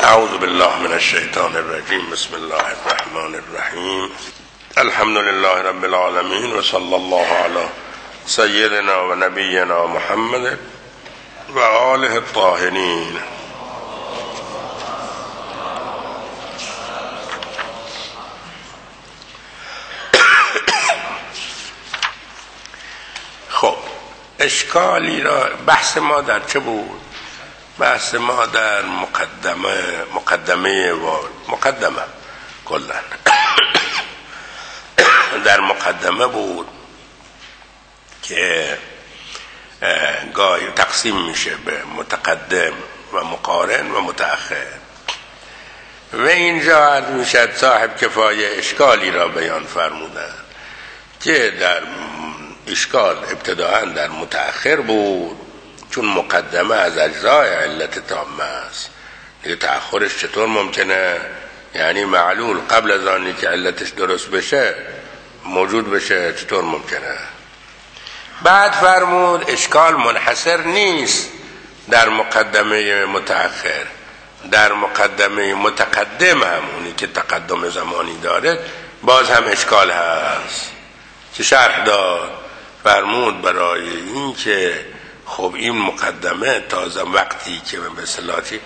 اعوذ بالله من الشیطان الرجیم. بسم الله الرحمن الرحیم. الحمد لله رب العالمین و صلی الله علی سیدنا و نبینا محمد و آله الطاهرین. خب اشکالی را بحث ما در چه بود؟ بحث ما در مقدمه کلا در مقدمه بود که گاهی تقسیم میشه به متقدم و مقارن و متأخر و اینجا عرض میشد صاحب کفایه اشکالی را بیان فرمودند که در اشکال ابتداءً در متأخر بود، چون مقدمه از اجزای علت تامه است دیگه. تأخرش چطور ممکنه؟ یعنی معلول قبل از آنی که علتش درست بشه موجود بشه، چطور ممکنه؟ بعد فرمود اشکال منحصر نیست در مقدمه متأخر، در مقدمه متقدم هم اونی که تقدم زمانی داره باز هم اشکال هست. چه شرح داد؟ فرمود برای این که خب این مقدمه تازه وقتی که به اصطلاحی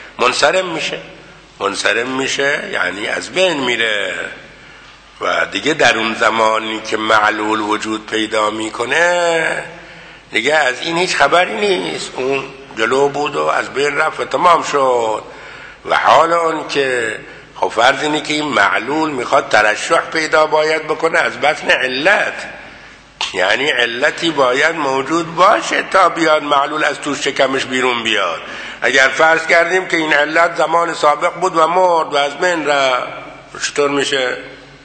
منصرم میشه یعنی از بین میره و دیگه در اون زمانی که معلول وجود پیدا میکنه دیگه از این هیچ خبری نیست، اون جلو بود و از بین رفت و تمام شد. و حالا اون که خب فرض اینه که این معلول میخواد ترشح پیدا باید بکنه از بطن علت، یعنی علتی باید موجود باشه تا بیاد معلول از تو شکمش بیرون بیاد. اگر فرض کردیم که این علت زمان سابق بود و مرد و از بین رفت، چطور میشه؟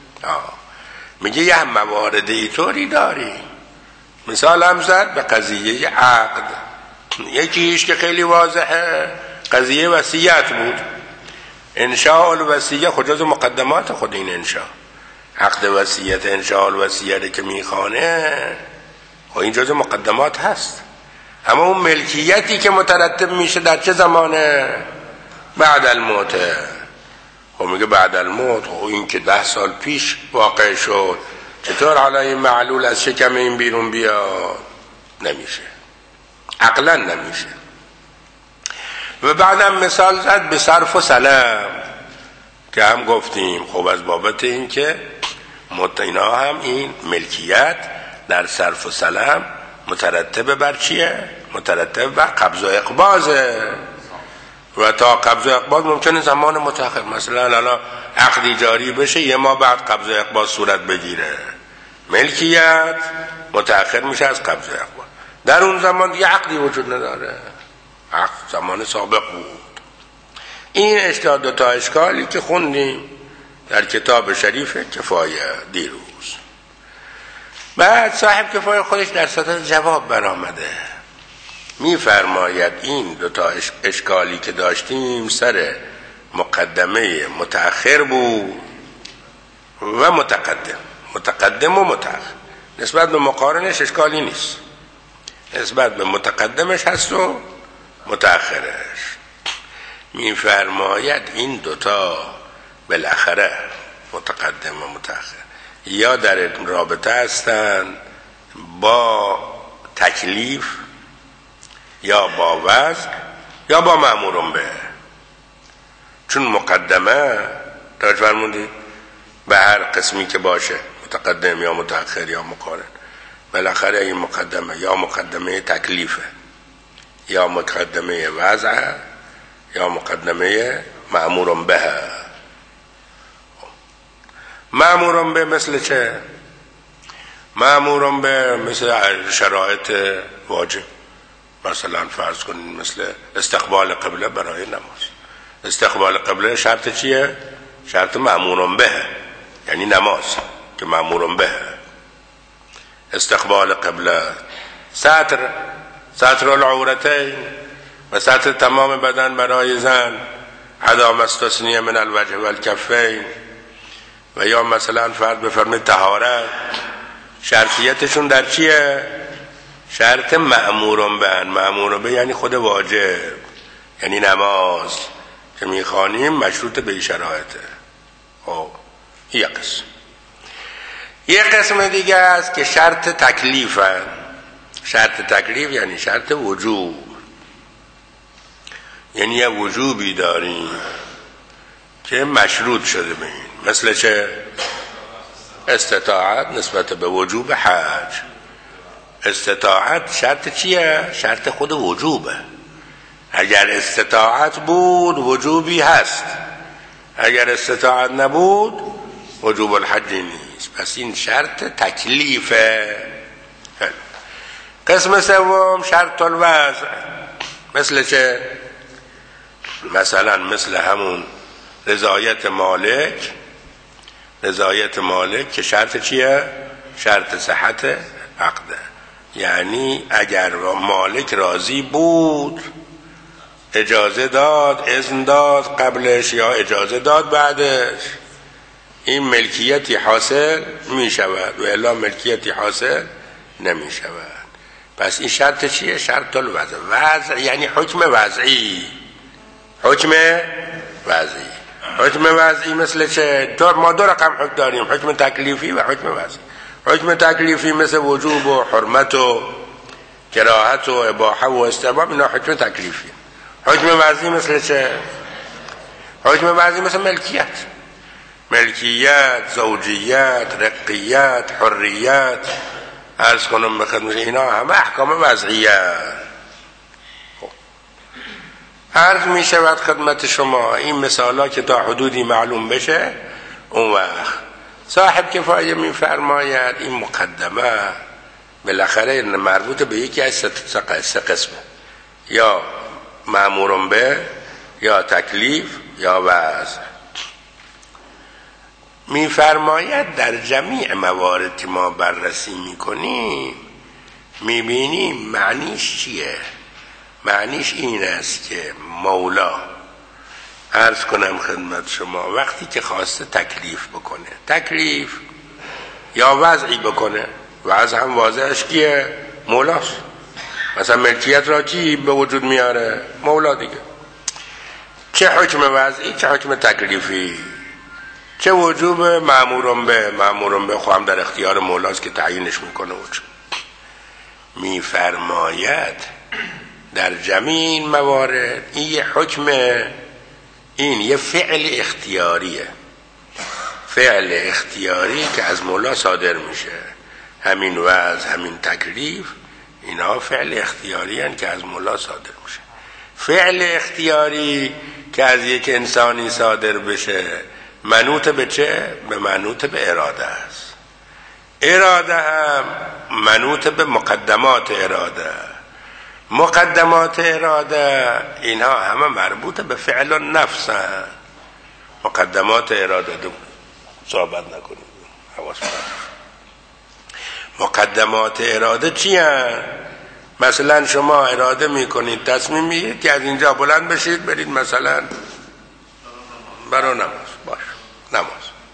میگه یه موارد اینطوری داری. مثال هم زد به قضیه عقد. یکیش که خیلی واضحه قضیه وصیت بود. انشاء الوصیه خود جز مقدمات خود این انشاء، عقد وصیت انشاء الوصیه که میخوانه خب این جز مقدمات هست. اما اون ملکیتی که مترتب میشه در چه زمانه؟ بعد الموت. خب میگه بعد الموت، خب این که 10 سال پیش واقع شد چطور حالا این معلول از شکم این بیرون بیاد؟ نمیشه، عقلا نمیشه. و بعدم مثال زد به صرف و سلم که هم گفتیم خب از بابت این که اینا هم این ملکیت در صرف و سلم مترتب بر چیه؟ مترتب بر قبض و اقباضه و تا قبض و اقباض ممکنه زمان متأخر، مثلا الان عقدی جاری بشه یه ماه بعد قبض و اقباض صورت بگیره، ملکیت متأخر میشه از قبض و اقباض. در اون زمان دیگه عقدی وجود نداره، عقد زمان سابق بود. این دو تا اشکالی که خوندیم در کتاب شریف کفایه دیروز. بعد صاحب کفایه خودش در صدد جواب برآمده، میفرماید این دو تا اشکالی که داشتیم سر مقدمه متأخر بود و متقدم و متأخر. نسبت به مقارنش اشکالی نیست، نسبت به متقدمش هست و متأخرش. میفرماید این دوتا بالاخره متقدم و متأخر یا در رابطه هستند با تکلیف یا با وضع یا با مأمور به. چون مقدمه تا فرمودید به هر قسمی که باشه متقدم یا متأخر یا مقارن، بالاخره این مقدمه یا مقدمه تکلیفه یا مقدمه وضع یا مقدمه مأمور به. مأمور به مثل چه؟ مأمور به مثل شرایط واجب، مثلا فرض کنید مثل استقبال قبله برای نماز. استقبال قبله شرط چیه؟ شرط مأمور به، یعنی نماز که مأمور به. استقبال قبله، ستر العورتین و ستر تمام بدن برای زن، عدم استثنیه من الوجه و الکفین. و یا مثلا فرض بفرمایید طهارت، شرطیتشون در چیه؟ شرط مأمور به. مأمور به یعنی خود واجب، یعنی نماز که میخوانیم مشروط به این شرایطه. خب یک قسم. یک قسم دیگه است که شرط تکلیف هست. شرط تکلیف یعنی شرط وجوب، یعنی یه وجوبی داریم که مشروط شده به این، مثل چه؟ استطاعت نسبت به وجوب حج. استطاعت شرط چیه؟ شرط خود وجوبه. اگر استطاعت بود وجوبی هست، اگر استطاعت نبود وجوب الحج نیست. پس این شرط تکلیفه. قسم سوم شرط الوضع. مثل چه؟ مثلا مثل همون رضایت مالک. رضایت مالک که شرط چیه؟ شرط صحت عقده. یعنی اگر مالک راضی بود، اجازه داد، اذن داد قبلش یا اجازه داد بعدش، این ملکیتی حاصل می شود و الا ملکیتی حاصل نمی شود. پس این شرط چیه؟ شرط الوضع. وضع یعنی حکم وضعی. حکم وضعی. حکم وضعی مثل چه؟ ما دو رقم حکم داریم، حکم تکلیفی و حکم وضعی. حکم تکلیفی مثل وجوب و حرمت و کراهت و اباحه و استحباب، اینا حکم تکلیفی. حکم وضعی مثل چه؟ حکم وضعی مثل ملکیت. ملکیت، زوجیت، رقیت، حریت، عرض کنم بخدمت، اینا همه احکام وضعیت. عرض می شود خدمت شما این مثالا که تا حدودی معلوم بشه، اون وقت صاحب کفایه می فرماید این مقدمه بالاخره مربوط به یکی از سه قسمه، یا مأمور به، یا تکلیف، یا وضع. می فرماید در جمیع موارد که ما بررسی می کنیم می بینیم معنیش چیه؟ معنیش این است که مولا، عرض کنم خدمت شما، وقتی که خواسته تکلیف بکنه، تکلیف یا وضعی بکنه، وضع هم واضحش کیه؟ مولاست. مثلا ملکیت را کی به وجود میاره؟ مولا دیگه. چه حکم وضعی چه حکم تکلیفی، چه وجوب مأمورم به، مأمورم به خواهم در اختیار مولاست که تعیینش میکنه. میفرماید در جمیع موارد این یه حکم، این یه فعل اختیاریه، فعل اختیاری که از مولا صادر میشه. همین وضع، همین تکلیف، اینا فعل اختیاری هستند که از مولا صادر میشه. فعل اختیاری که از یک انسانی صادر بشه منوط به چه؟ به منوط به اراده است. اراده هم منوط به مقدمات اراده. مقدمات اراده اینها همه مربوط به فعل النفس هست. مقدمات اراده دو صحبت نکنید، حواس کنید. مقدمات اراده چی هست؟ مثلا شما اراده میکنید، تصمیم میگیرید که از اینجا بلند بشید برید مثلا برای نماز، باش نماز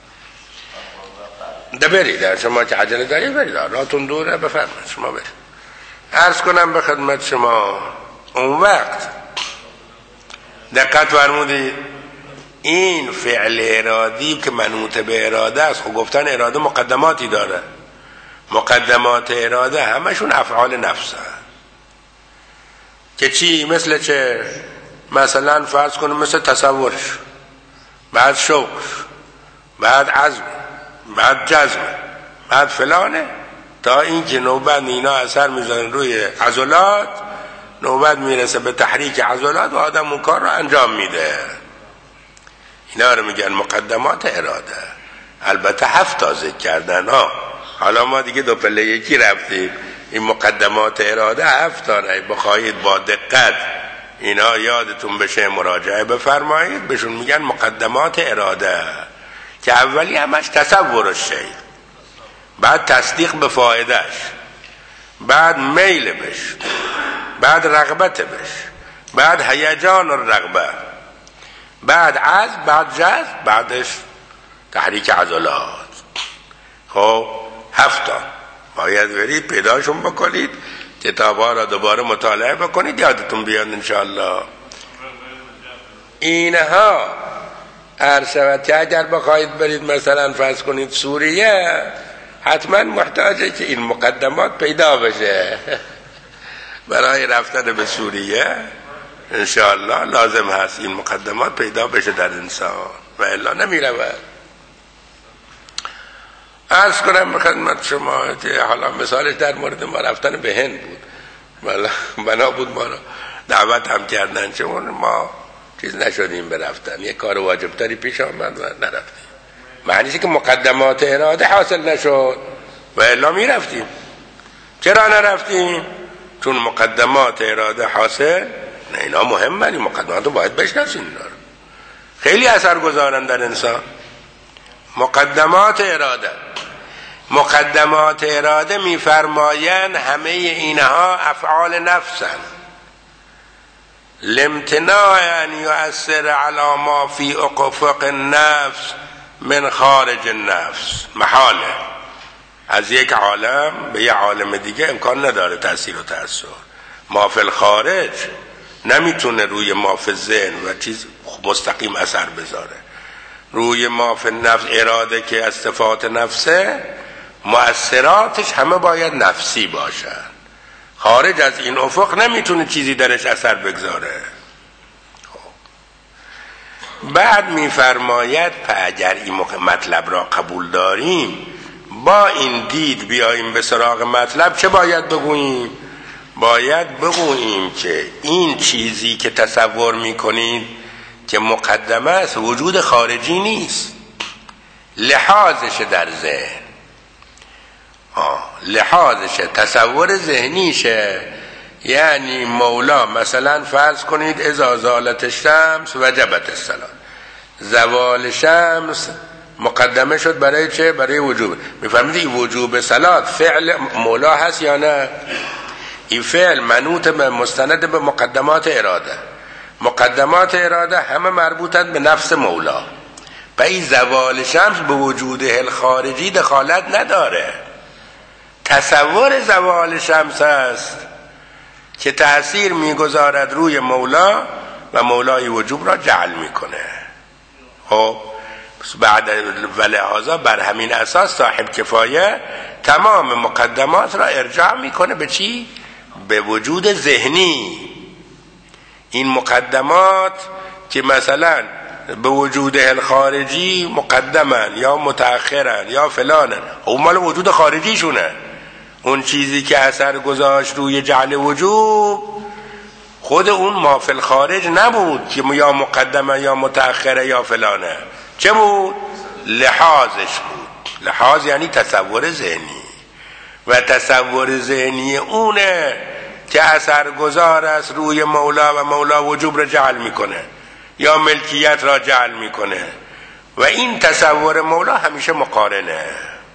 ده برید، شما که عجله دارید برید، راهتون دوره، بفرمایید شما برید. عرض کنم به خدمت شما اون وقت دقت فرمودید این فعل ارادی که منوط به اراده است، خب گفتن اراده مقدماتی داره، مقدمات اراده همشون افعال نفس هست. که چی؟ مثل چه؟ مثلا فرض کنیم مثل تصورش، بعد شوقش، بعد عزم، بعد جزم، بعد فلانه، تا این که نوبت اینا اثر میذارن روی عضلات، نوبت میرسه به تحریک عضلات و آدم اون کار رو انجام میده. اینا رو میگن مقدمات اراده. البته 7 تا ذکر کردن ها، حالا ما دیگه دو پله یکی رفتیم. این مقدمات اراده 7 تا بخواهید با دقت اینا یادتون بشه مراجعه بفرمایید، بهشون میگن مقدمات اراده، که اولی همش تصور شی، بعد تصدیق به فایدهش، بعد میل بش، بعد رغبت بش، بعد هیجان الرغبه، بعد عزم، بعد جذب، بعدش تحریک عضلات. خب 7 تا باید برید پیداشون بکنید، کتاب‌ها را دوباره مطالعه بکنید، یادتون بیاد انشاءالله. اینها عرض شود که اگر بخواید برید مثلا فرض کنید سوریه، حتما محتاجه که این مقدمات پیدا بشه برای رفتن به سوریه انشاءالله لازم هست این مقدمات پیدا بشه در انسان و الا نمیرود. عرض کنم خدمت شما که حالا مثالش در مورد ما رفتن به هند بود، بنا بود ما رو دعوت هم کردن، چون ما چیز نشدیم برفتن، یه کار واجب تری پیش آمد و نرفتیم، معنیشه که مقدمات اراده حاصل نشد و الا میرفتیم. چرا نرفتیم؟ چون مقدمات اراده حاصل نه. اینا مهمه، این مقدمات رو باید بشناسین، اینا رو خیلی اثر گذارن در انسان. مقدمات اراده میفرمایند همه اینها افعال نفسن، لامتناع ان یؤثر علی ما فی افق النفس من خارج النفس. محاله از یک عالم به یک عالم دیگه امکان نداره تأثیر و تأثیر. ما فی الخارج نمیتونه روی ما فی الذهن و چیز مستقیم اثر بذاره. روی ما فی النفس اراده که از صفات نفسه، مؤثراتش همه باید نفسی باشن. خارج از این افق نمیتونه چیزی درش اثر بگذاره. بعد میفرماید اگر این مطلب را قبول داریم، با این دید بیاییم به سراغ مطلب، چه باید بگوییم؟ باید بگوییم که این چیزی که تصور میکنید که مقدمه است وجود خارجی نیست، لحاظش در ذهن، لحاظشه، تصور ذهنیشه. یعنی مولا مثلا فرض کنید اذا زالت الشمس وجبت الصلاة، زوال شمس مقدمه شد برای چه؟ برای وجوب. میفهمید این وجوب صلات فعل مولا هست یا نه؟ این فعل منوط به مستند به مقدمات اراده. مقدمات اراده همه مربوطن به نفس مولا. و این زوال شمس به وجوده الخارجی دخالت نداره. تصور زوال شمس است که تأثیر میگذارد روی مولا و مولای وجوب را جعل میکنه. خب بعد ولهذا بر همین اساس صاحب کفایه تمام مقدمات را ارجاع میکنه به چی؟ به وجود ذهنی. این مقدمات که مثلا به وجود الخارجی مقدمن یا متأخرن یا فلانن، اون مال وجود خارجی شونه. اون چیزی که اثر گذاشت روی جعل وجوب خود اون ما فی الخارج نبود که یا مقدمه یا متأخره یا فلانه. چه بود؟ لحاظش بود. لحاظ یعنی تصور ذهنی، و تصور ذهنی اونه که اثر گذار است روی مولا و مولا وجوب را جعل میکنه یا ملکیت را جعل میکنه. و این تصور مولا همیشه مقارنه.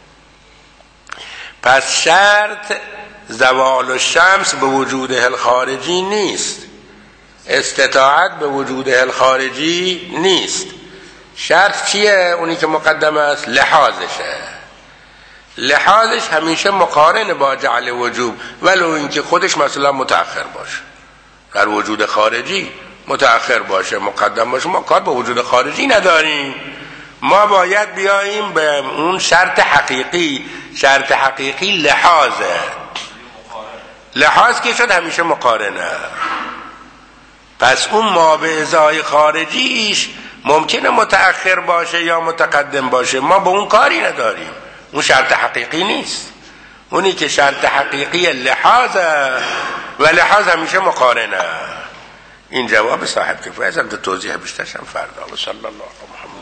پس شرط زوال الشمس به وجود الخارجی نیست، استطاعت به وجود الخارجی نیست. شرط چیه؟ اونی که مقدم است لحاظشه. لحاظش همیشه مقارنه با جعل وجوب، ولو اینکه خودش مثلا متأخر باشه. در وجود خارجی متأخر باشه مقدم باشه، ما کار به وجود خارجی نداریم. ما باید بیاییم به اون شرط حقیقی. شرط حقیقی لحاظه. لحاظ که شد همیشه مقارنه. پس اون ما به ازای خارجیش ممکنه متأخر باشه یا متقدم باشه، ما به اون کاری نداریم. اون شرط حقیقی نیست. اونی که شرط حقیقی لحاظه و لحاظ همیشه مقارنه. این جواب صاحب کفایه است. توضیح بیشترش هم فردا. و صلی الله علیه